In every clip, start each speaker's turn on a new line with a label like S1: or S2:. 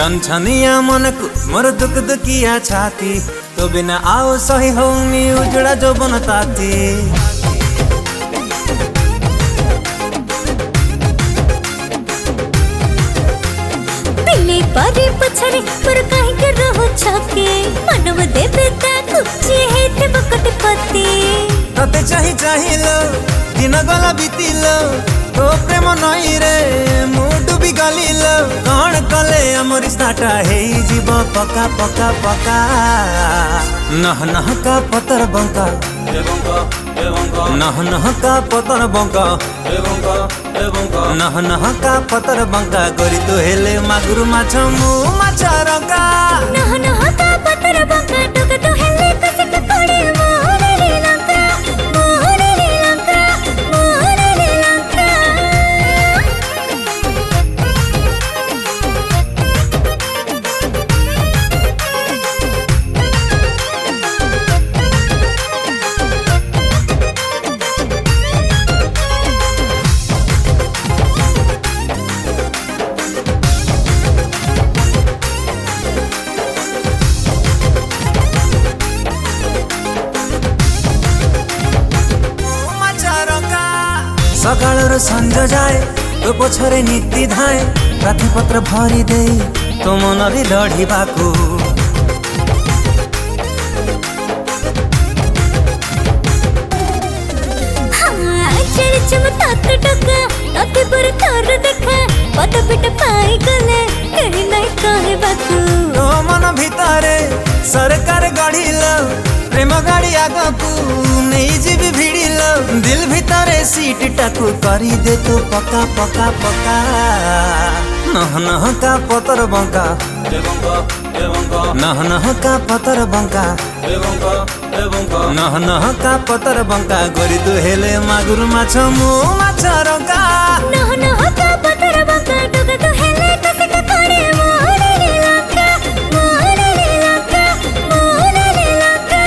S1: छनछनिया मन को मोर दुख दुखिया छाती तो बिना आओ सही होनी उजड़ा जो बनताती।
S2: पिले पारे पछरे पर काहे के रहो छके मनव देवे ताकु जे हेते बकट पति।
S1: तते चाही चाहिलो दिन गला बीतिलो तो प्रेम नई रे मु डूबी गलिलो कौन कले अमर रिश्ताटा हे जीव पका पका पका। नह नह का पतर बंका नह नह का पतर बंका नह नह का पतर बंका करी तो हेले मागुर माछ मु माछ रंका।
S2: नह नह का पतर बंका टोक तो हेले कसक पड़े मोरे रे लंका मोरे रे लंका मोरे रे लंका।
S1: सकाळ संज जाए तो पछरे नीति धाए राति पत्र भरी दे तो मनरी लढ़िबाकू।
S2: तते पर तोर देखा पद पिट पाई गले कहीं नहीं कहे बाकू।
S1: तो मन भितरे सरकार गढ़िलो प्रेम गाड़ी आगकू नहीं जीवी भिड़िलो दिल भितरे सीट टाकू करी दे तो पका पका पका। नह नह का पतर बंका नह नह का पतर बंका नह नह का पतर बंका गोरी तू हेले मागुर माछ मु माछ रंका।
S2: नह नह का पतर बंका टोक तो हेले कसक पड़े मोरे रे लंका मोरे रे लंका मोरे रे लंका।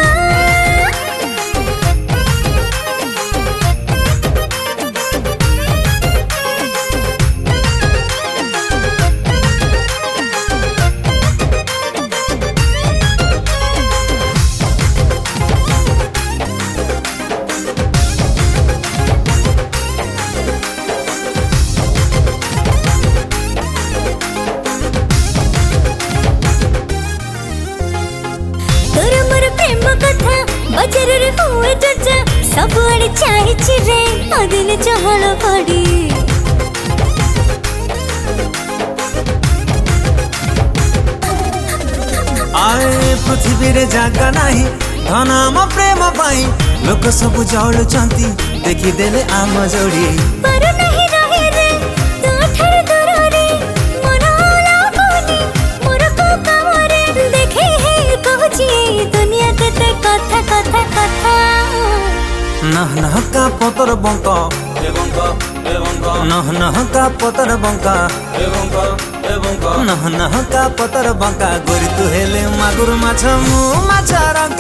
S2: बजार रे हुए चर्चा सब आड़े चाहिए रे अदिन चहल पड़ी।
S1: आए पृथ्वी रे जागा नहीं धन आम प्रेम पाई लोक सब जल चंती देखी देले आम जोड़ी।
S2: पर नहीं रहे रे तो ठर दूर रे मन होला कोनी मोर को कामरे देखे है कहची दुनिया कते कथा कथा कथा।
S1: नह नह का पतर बंका नह नह का पतर बंका नह नह का पतर बंका गोरी तू हेले मागुर माछ मु माछ रंका।